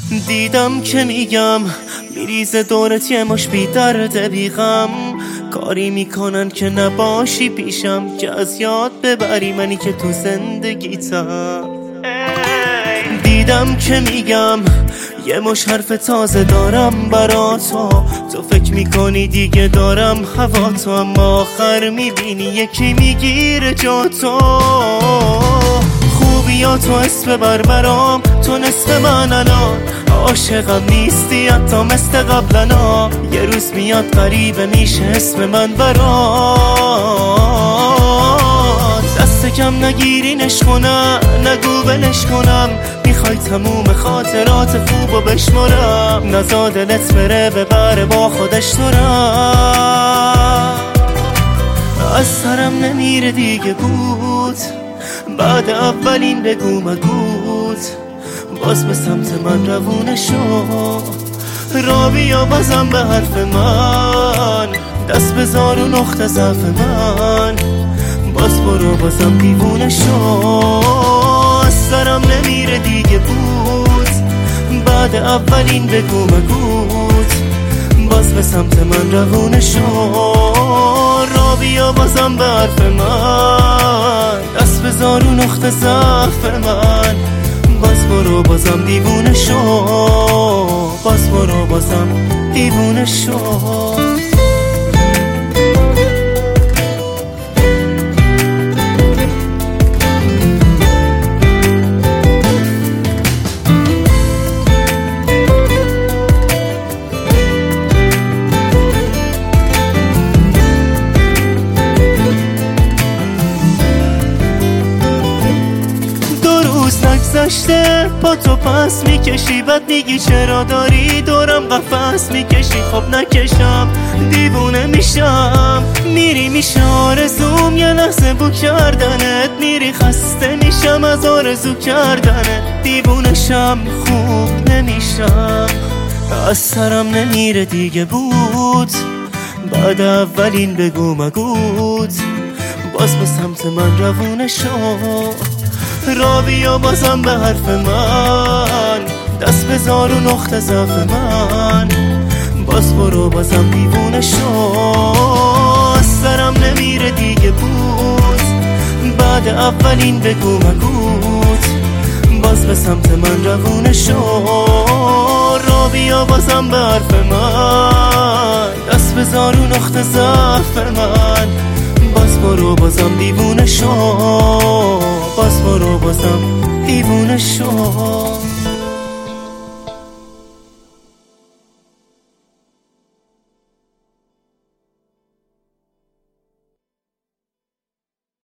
دیدم که میگم میریزه دورت یه مش بی درد بی غم، کاری میکنن که نباشی پیشم، که از یاد ببری منی که تو زندگیتم. دیدم که میگم یه مش حرف تازه دارم برا تو فکر میکنی دیگه دارم هوا تو، اما آخر میبینی یکی میگیره جا تو. خوبیاتو اسم ببر برام، تو نصف من الان، عاشقم نیستی حتی مثل قبلنا. یه روز میاد غریبه میشه اسم من برات. دست کم نگیرینش کنم، نگو بلش کنم، میخوای تموم خاطرات خوبو بشمرم، نزا دلت بره ببره با خودش تو رم. از سرم نمیره دیگه بود، بعد اولین بگو مگوت، باز به سمت من روونه شو. را بیا بازم به حرف من، دست بذار و نقطه ضعف من، باز برو بازم دیوونه شو. از سرم نمیره دیگه بود، بعد اولین بگو مگوت، باز به سمت من روونه شو. را بیا بازم به حرف من، دست بذار و نقطه ضعف من، باز برو بازم دیوونه شو، باز برو بازم دیوونه شو. نگذشته با تو پس میکشی، بعد میگی چرا داری دورم قفس میکشی. خب نکشم دیوونه میشم، میری میشه آرزوم یه لحظه بو کردنت، میری خسته میشم از آرزو کردنت. دیوونشم خوب نمیشم، از سرم نمیره دیگه بود، بعد اولین بگو مگوت، باز به سمت من روونه شو. را بیا بازم به حرف من، دست بذار و نقطه ضعف من، باز برو بازم دیوونه شو. از سرم نمیره دیگه بود، بعد اولین بگو مگوت، باز به سمت من روونه شو. را بیا بازم به حرف من، دست بذار و نقطه ضعف من، باز برو بازم دیوونه شو، باز برو بازم دیوونه شو.